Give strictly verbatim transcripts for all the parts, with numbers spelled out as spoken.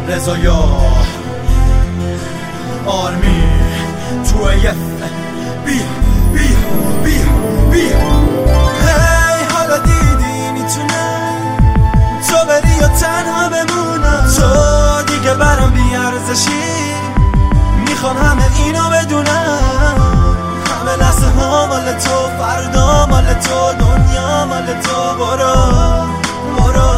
رضایا آرمی تو یه بی بی بی بی هی حالا دیدی میتونم تو بری یا تنها بمونم، تو دیگه برام بیارزشی، میخوام همه اینو بدونم، همه لحظه ها مال تو، فردا مال تو، دنیا مال تو. برو برو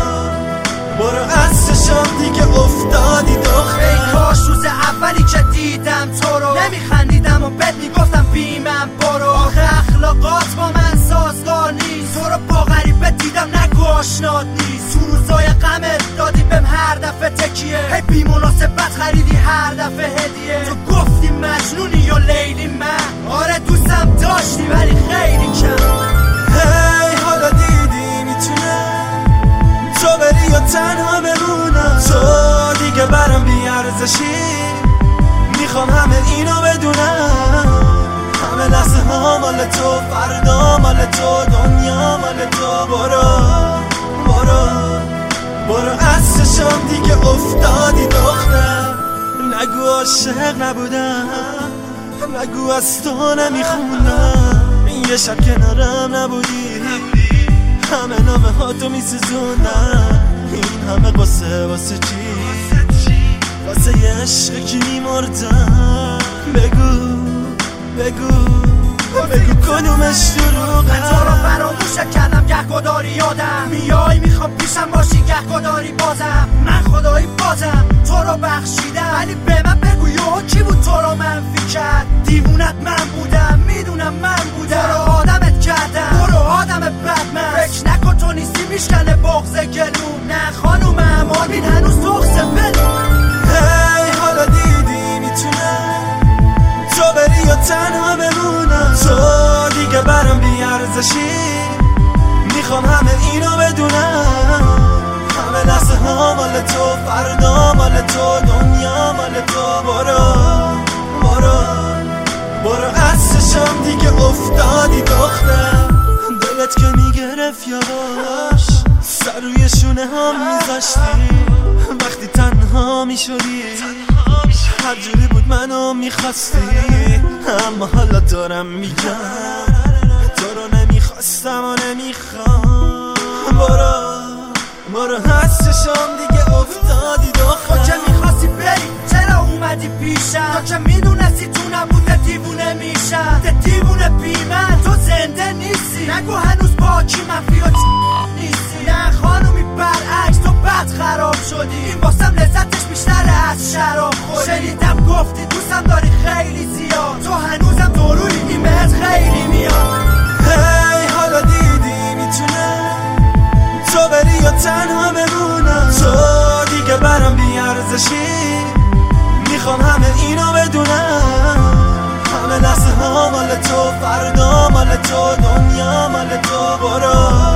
برو از چشم دیگه افتادی دختر. ای کاش روز اولی که دیدم تو رو نمیخندیدم و بهت میگفتم بیمم برو. آخه اخلاقات با من سازگار نیست، تو رو با غریبه دیدم نگو آشنات نیست. تو روزای غمت دادی بهم هر دفعه تکیه، هی بی مناسبت خریدی هر دفعه هدیه. تو گفتی مجنونی یا لیلی، من آره دوستم داشتی ولی خیلی کم. هی حالا دیدی میتونم تو بری یا تنها بمونم، تو دیگه برام بیارزشی، میخوام همه اینو بدونم، همه لحظه ها مال تو، فردا مال تو، دنیا مال تو. برو برو برو از چشم دیگه افتادی دختر. نگو عاشق نبودم، نگو از تو نمیخوندم، یه شب کنارم نبودی، همه نامه ها تو میسوزوندم. این همه قصه واسه چی؟ واسه یه عشق کی میمردم؟ بگو بگو بگو کدومش دروغه؟ من تو رو فراموشت کردم، گهگداری یادم میای، میخوام پیشم باشی گهگداری بازم. من خدایی بازم تو رو بخشیدم، ولی به من بگو یهو کی بود تو رو منفی کرد؟ دیوونت من بودم، میدونم من بودم، تو رو آدمت کردم، تو رو آدم بدمست. فکر نکن تو نیستی میشکنه بغض گلوم، نه خانومم آرمین هنوز تخصه بدون. هی حالا دیدی میتونم تو بری یا تنها بمونم، تو دیگه برام بیارزشی، میخوام همه اینو بدونم، همه لحظه ها مال تو، فردا مال تو، دنیا مال تو. برو برو برو از چشم دیگه افتادی دختر. دلت که میگرفت یواش سر روی شونه ها میذاشتی، وقتی تنها میشدی هر جوری بود منو میخواستی، اما حالا دارم میگم تو رو نمیخواستم و نمیخوام. برو برو از چشم دیگه افتادی دختر. تو که میخواستی بری چرا اومدی پیشم؟ تو که میدونستی تو نبوده دیوونه میشم، ده دیوونه بی من تو زنده نیستی. نگو هنوز با کی منفی و نیستی، نه خانومی برعکس تو بد خراب شدی، این واسم لذتش بیشتره از شراب خوری. شنیدم گفتی دوستم داری خیلی زیاد، تو هنوزم دوروی این بهت خیلی میاد. هی حالا دیدی میتونم تو بری یا تنها بمونم، تو دیگه برام بیارزشی، میخوام همه اینو بدونم، همه لحظه ها مال تو، فردا مال تو، دنیا مال تو. برو